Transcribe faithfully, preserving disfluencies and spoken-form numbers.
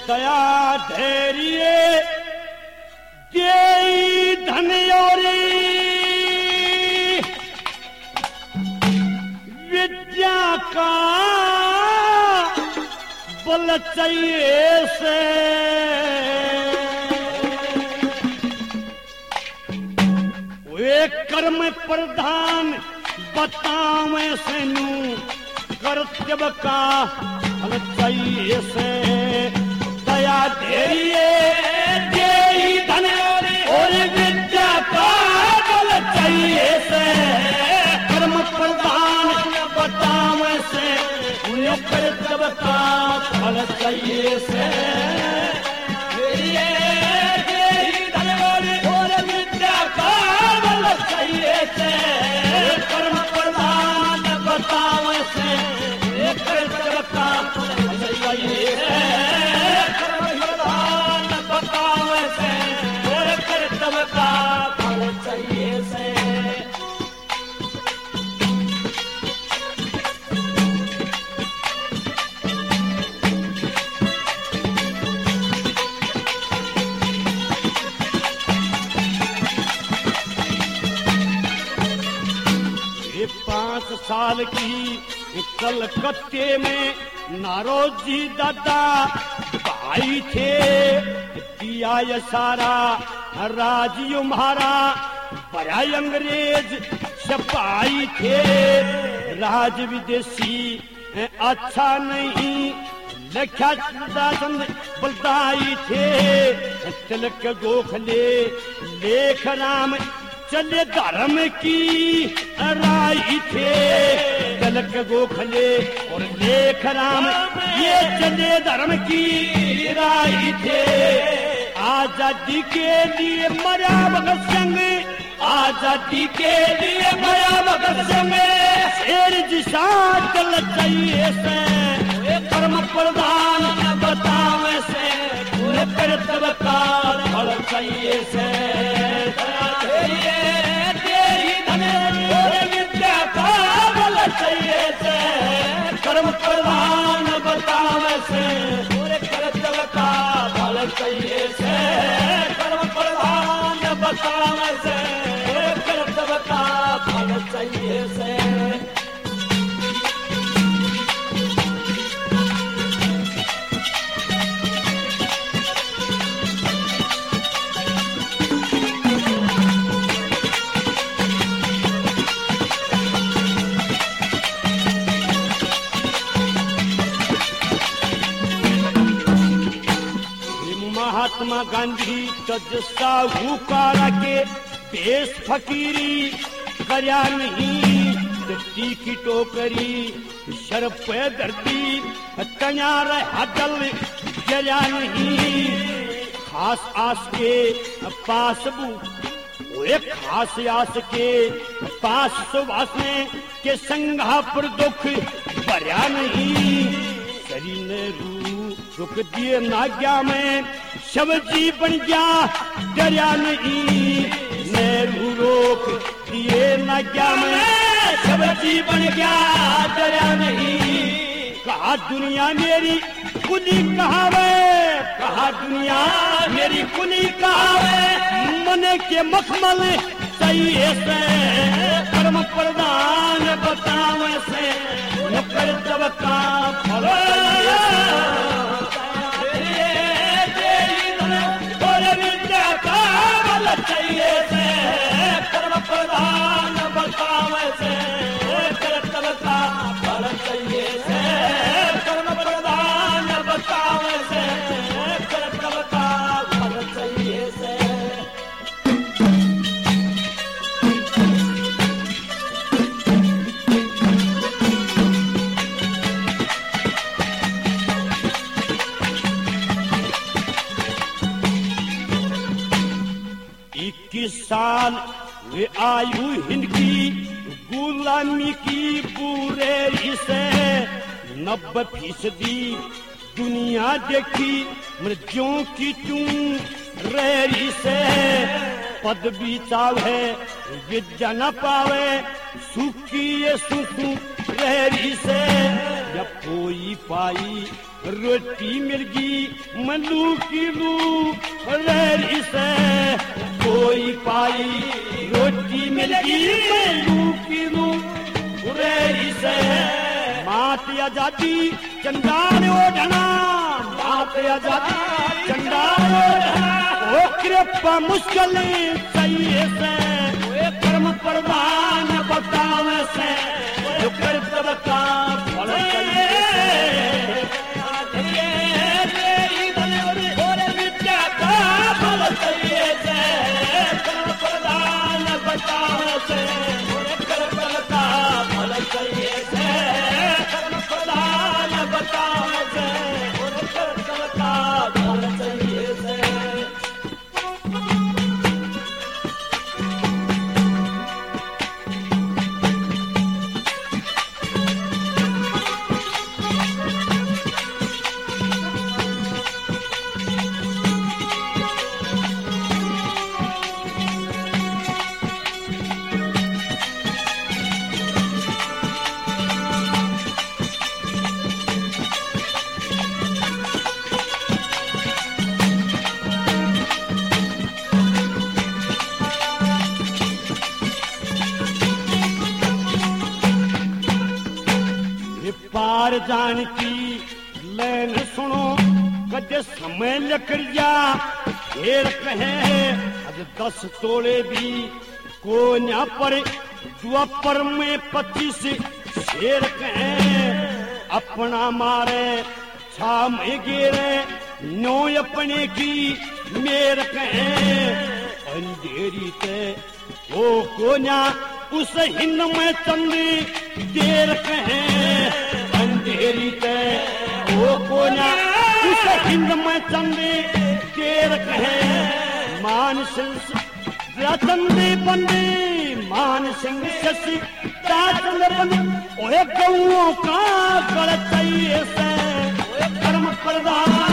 दया धैर्य देई धन्योरी विद्या का बल चाहिए से वे कर्म प्रधान बतावे सेनु कर्तव्य का फल चाहिए से दया धैर्य देई धन्योरी और विद्या का बल चाहिए से कर्म प्रधान बतावे से उन्हें कर्तव्य का फल चाहिए से कर्म प्रधान बतावे से एक कर्तव्य का फल चाहिए कर्म प्रधान बतावे से एक कर्तव्य का फल चाहिए से पांच साल की कलकत्ते में नारोजी दादा भाई थे दिया ये सारा राज्य हमारा बड़ा अंग्रेज सिपाही थे राज विदेशी अच्छा नहीं लख्या दासन बलदाई थे तिलक गोखले लेख राम चले धर्म की राई थे तिलक गोखले और लेख राम ये चले धर्म की राई थे आजादी के लिए मरा भगत सिंह आजादी के लिए मरा भगत सिंह शेर जिसा चल चाहिए से कर्म प्रधान बतावे से पूरे कर्तव्य का फल चाहिए से चाहिए से कर्म प्रधान बतावे से पूरे कर्तव्य का फल चाहिए से कर्म प्रधान बतावे से पूरे कर्तव्य का फल चाहिए से महात्मा गांधी तज साहूकारा के देश फकीरी करया नहीं की टोकरी शर पे धरती तैयार हडल जया नहीं खास आस के पास एक खास आस के पास सुवासने के संघापुर दुख भरया नहीं शरीर ने रू रुक दिए नाग्या में शव जी बन गया डरिया नहीं नेहरू रोक दिए नाग्या में शव जी बन गया डरिया नहीं कहा दुनिया मेरी कुली कहावे कहा दुनिया मेरी कुली कहावे मन के मखमल चाहिए से कर्म प्रधान बतावे से कर्तव्य का फल चाहिए से कर्म प्रधान बतावे से कर्तव्य का फल चाहिए से कर्म प्रधान बतावे से कर्तव्य का फल चाहिए से इक्कीस साल वे आयु हिंद की गुलामी की पूरे इसे नब्बे फीसदी दुनिया देखी मृत्यों की तू रेरी से पदवी चावे विद्या न पावे सुखी ये सुसु रहरी से जब कोई पाई रोटी मिल गई मलू की लू रहरी से कोई पाई रोटी मिल गई मलू की लू रहरी से मात आजादी चंडाल ओढ़ना मात आजादी चंडाल ओढ़ना ओ कृपा मुश्किल चाहिए से कर्म प्रधान बतावे से जो कर्तव्य का फल चाहिए और विद्या का फल चाहिए से कर्म प्रधान बतावे से कर्तव्य का फल चाहिए से कर्म प्रधान बतावे से कर्तव्य का फल चाहिए से पार जान की लैन सुनो कदे समय लकड़ जा फेर कहे अब दस तोड़े भी को न पर द्वापर में पच्चीस शेर कहे अपना मारे छा में गिरे नो अपने की मेर कहे अंधेरी ते वो को न उस हिंद में चंदी देर कहे अंधेरी ते वो कोना उस हिंद में चंदी देर कहे मान सिंह चंदी बंदी मान सिंह शशि चंद बंदी ओए गौओं का गढ़ चाहिए से कर्म प्रधान